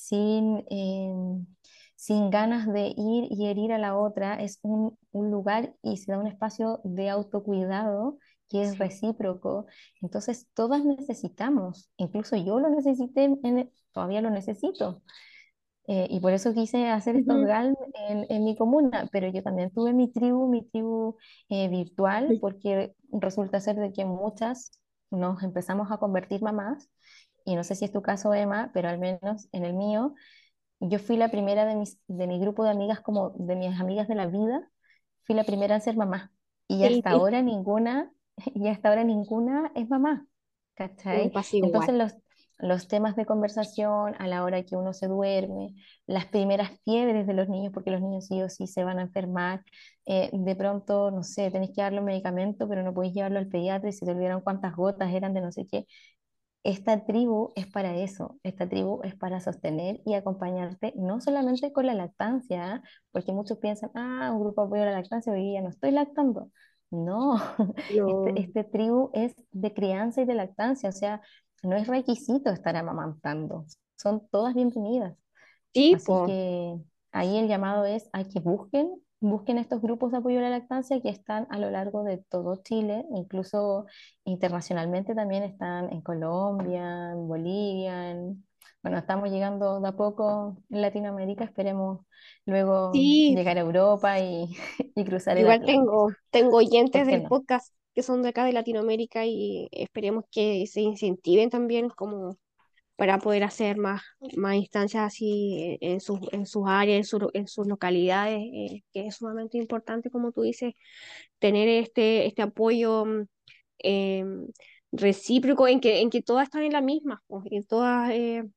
sin ganas de ir y herir a la otra. Es un lugar y se da un espacio de autocuidado que es Sí. recíproco. Entonces, todas necesitamos, incluso yo lo necesité, todavía lo necesito, y por eso quise hacer estos Ujú. GAL en mi comuna, pero yo también tuve mi tribu virtual, porque resulta ser de que muchas nos empezamos a convertir mamás, y no sé si es tu caso, Emma, pero al menos en el mío, yo fui la primera de mi grupo de amigas, como de mis amigas de la vida, fui la primera en ser mamá, y Sí, hasta sí, ahora ninguna, y hasta ahora ninguna es mamá, me ¿cachai? pasa igual. Entonces los temas de conversación a la hora que uno se duerme, las primeras fiebres de los niños, porque los niños sí o sí se van a enfermar, de pronto, no sé, tenés que darle un medicamento, pero no podéis llevarlo al pediatra y se te olvidaron cuántas gotas eran de no sé qué. Esta tribu es para eso, esta tribu es para sostener y acompañarte, no solamente con la lactancia, ¿ah? Porque muchos piensan, un grupo de apoyo a la lactancia, hoy día no estoy lactando. No, No. este tribu es de crianza y de lactancia, o sea, no es requisito estar amamantando, son todas bienvenidas. Sí, Así pues. que ahí el llamado es a que busquen estos grupos de apoyo a la lactancia que están a lo largo de todo Chile, incluso internacionalmente también están en Colombia, en Bolivia, bueno, estamos llegando de a poco en Latinoamérica, esperemos luego Sí, llegar a Europa y, y cruzar el igual Atlántico. tengo oyentes ¿Por qué del no? podcast que son de acá de Latinoamérica y esperemos que se incentiven también como para poder hacer más instancias así en sus áreas, en sus localidades, que es sumamente importante, como tú dices, tener este apoyo eh, recíproco en que todas están en la misma, pues, y todas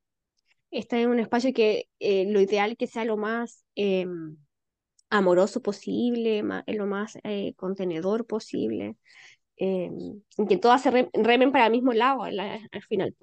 están en un espacio que lo ideal es que sea lo más amoroso posible, lo más contenedor posible, en que todas remen para el mismo lado al final.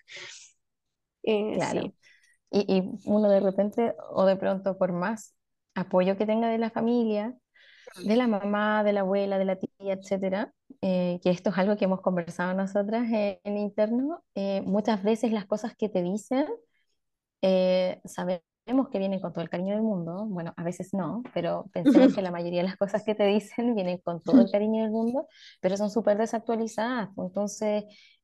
Sí. Claro. Y uno de repente o de pronto por más apoyo que tenga de la familia, de la mamá, de la abuela, de la tía, etcétera, que esto es algo que hemos conversado nosotras en interno, muchas veces las cosas que te dicen, sabemos que vienen con todo el cariño del mundo, bueno, a veces no, pero pensemos que la mayoría de las cosas que te dicen vienen con todo el cariño del mundo, pero son súper desactualizadas. Pues. Entonces,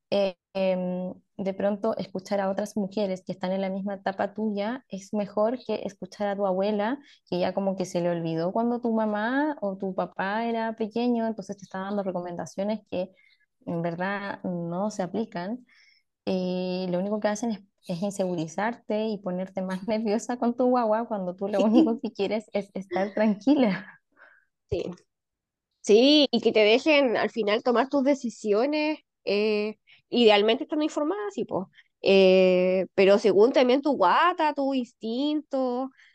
de pronto escuchar a otras mujeres que están en la misma etapa tuya es mejor que escuchar a tu abuela, que ya como que se le olvidó cuando tu mamá o tu papá era pequeño, entonces te está dando recomendaciones que en verdad no se aplican. Lo único que hacen es insegurizarte y ponerte más nerviosa con tu guagua cuando tú lo único que quieres es estar tranquila. Sí, sí, y que te dejen al final tomar tus decisiones, idealmente estando informadas, sí, po. Pero según también tu guata, tu instinto,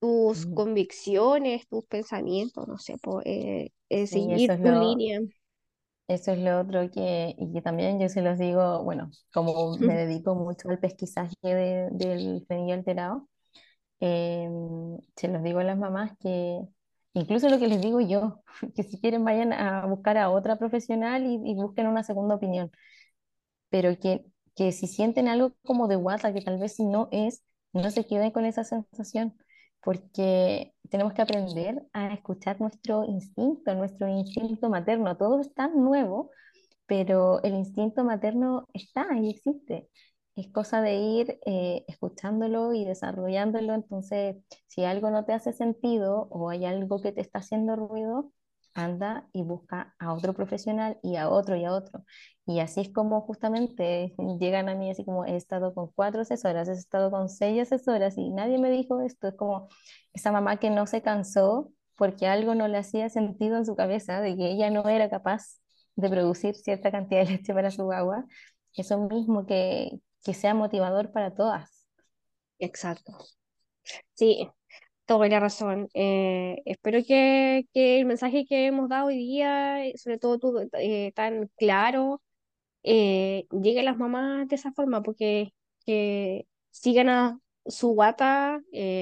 tus Mm. convicciones, tus pensamientos, no sé, Sí, seguir tu línea. eso es lo otro y que también yo se los digo, bueno, como me dedico mucho al pesquisaje del fenillo alterado, eh, se los digo a las mamás que, incluso lo que les digo yo, que si quieren vayan a buscar a otra profesional y busquen una segunda opinión, pero que si sienten algo como de guata, que tal vez no es, no se queden con esa sensación, porque tenemos que aprender a escuchar nuestro instinto materno. Todo es tan nuevo, pero el instinto materno está y existe. Es cosa de ir escuchándolo y desarrollándolo. Entonces, si algo no te hace sentido o hay algo que te está haciendo ruido, anda y busca a otro profesional y a otro y a otro. Y así es como justamente llegan a mí así como he estado con 4 asesoras, he estado con 6 asesoras y nadie me dijo esto. Es como esa mamá que no se cansó porque algo no le hacía sentido en su cabeza, de que ella no era capaz de producir cierta cantidad de leche para su agua, eso mismo que sea motivador para todas. Exacto. Sí, toda la razón. Espero que el mensaje que hemos dado hoy día, sobre todo tú, tan claro, llegue a las mamás de esa forma, porque que sigan a su guata,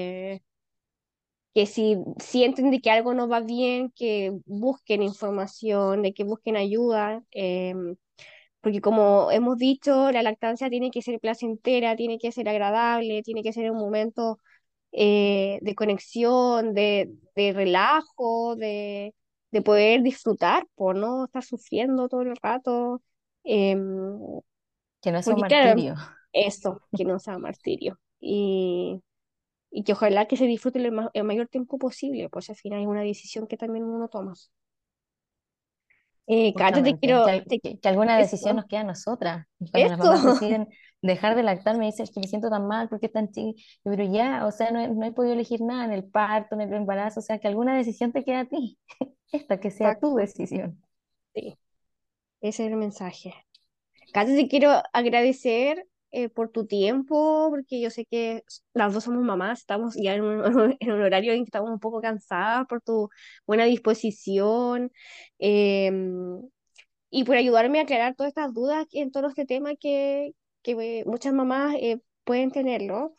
que si sienten de que algo no va bien, que busquen información, de que busquen ayuda, porque como hemos dicho, la lactancia tiene que ser placentera, tiene que ser agradable, tiene que ser un momento de conexión, de relajo, de poder disfrutar, por no estar sufriendo todo el rato. em, Que no sea un Porque claro, martirio. eso, que no sea martirio. Y que ojalá que se disfrute el mayor tiempo posible, pues al final es una decisión que también uno toma. Cata, Justamente, que alguna decisión eso, nos queda a nosotras. Y cuando las esto, mamás deciden dejar de lactar, me dicen, es que me siento tan mal porque están chicos. Pero ya, o sea, no he podido elegir nada en el parto, en el embarazo, o sea, que alguna decisión te queda a ti. Esta que sea tu exacto, decisión. sí, ese es el mensaje. Cata, te quiero agradecer por tu tiempo, porque yo sé que las dos somos mamás, estamos ya en un, en un horario en que estamos un poco cansadas por tu buena disposición. em, y por ayudarme a aclarar todas estas dudas en torno a este tema que muchas mamás pueden tenerlo.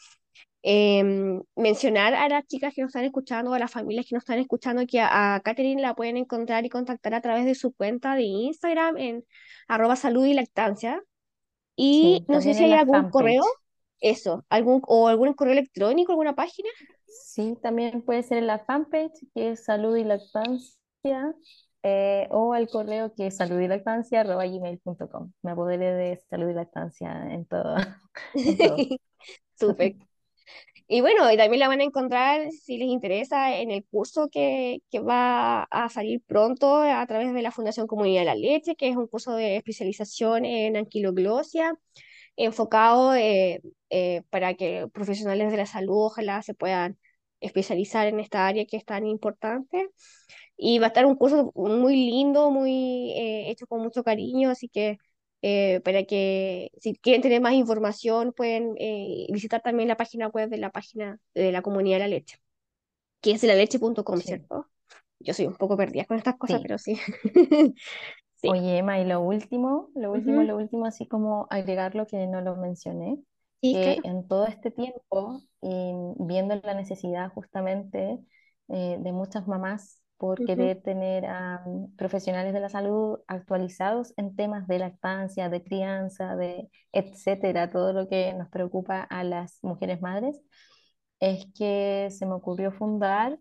Mencionar a las chicas que nos están escuchando, a las familias que nos están escuchando, que a Catherine la pueden encontrar y contactar a través de su cuenta de Instagram en @salud y lactancia. Y Sí, no sé también si en hay la algún correo, fanpage. eso, algún correo electrónico, alguna página. Sí, también puede ser en la fanpage, que es salud y lactancia, o al correo que es saludylactancia@gmail.com. Me apoderé de salud y lactancia en todo, en todo. Súper. Y bueno, y también la van a encontrar, si les interesa, en el curso que va a salir pronto a través de la Fundación Comunidad de la Leche, que es un curso de especialización en anquiloglosia, enfocado para que profesionales de la salud ojalá se puedan especializar en esta área que es tan importante. Y va a estar un curso muy lindo, muy hecho con mucho cariño, así que para que si quieren tener más información pueden visitar también la página web de la página de la Comunidad de la Leche, que es laleche.com, Sí, ¿cierto? Yo soy un poco perdida con estas cosas, sí. pero sí. Sí. Oye, Emma, y Ujú. lo último, así como agregar lo que no lo mencioné, Sí, que claro. en todo este tiempo, viendo la necesidad justamente de muchas mamás por Ujú. querer tener a profesionales de la salud actualizados en temas de lactancia, de crianza, de etcétera, todo lo que nos preocupa a las mujeres madres, es que se me ocurrió fundar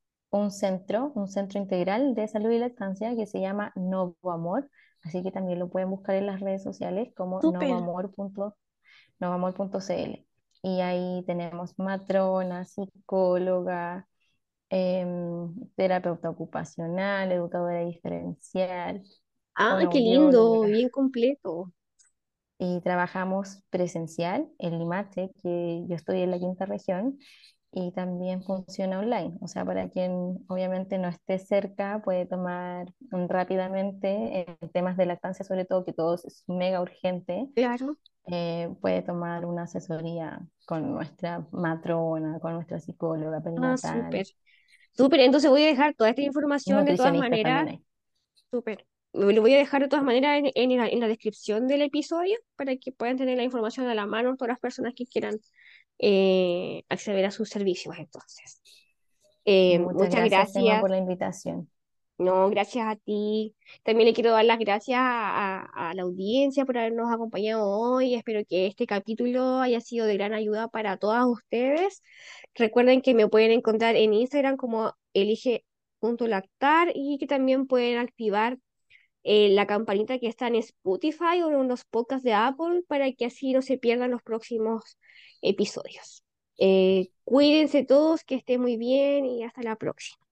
un centro integral de salud y lactancia que se llama Novo Amor, así que también lo pueden buscar en las redes sociales como Súper. novoamor.cl. Y ahí tenemos matrona, psicóloga, terapeuta ocupacional, educadora diferencial, Ah, qué lindo, fonoaudióloga. bien completo. Y trabajamos presencial en Limache, que yo estoy en la quinta región, y también funciona online. O sea, para quien obviamente no esté cerca, puede tomar rápidamente en temas de lactancia, sobre todo, que todo es mega urgente. Claro. puede tomar una asesoría con nuestra matrona, con nuestra psicóloga Ah, súper. perinatal, Súper, entonces voy a dejar toda esta información de todas nutricionistas también maneras. hay. Súper. Lo voy a dejar de todas maneras en la descripción del episodio para que puedan tener la información a la mano todas las personas que quieran acceder a sus servicios. Entonces, Muchas muchas gracias, Emma, gracias. por la invitación. No, gracias a ti. También le quiero dar las gracias a la audiencia por habernos acompañado hoy. Espero que este capítulo haya sido de gran ayuda para todas ustedes. Recuerden que me pueden encontrar en Instagram como elige.lactar y que también pueden activar la campanita que está en Spotify o en los podcasts de Apple para que así no se pierdan los próximos episodios. Cuídense todos, que estén muy bien y hasta la próxima.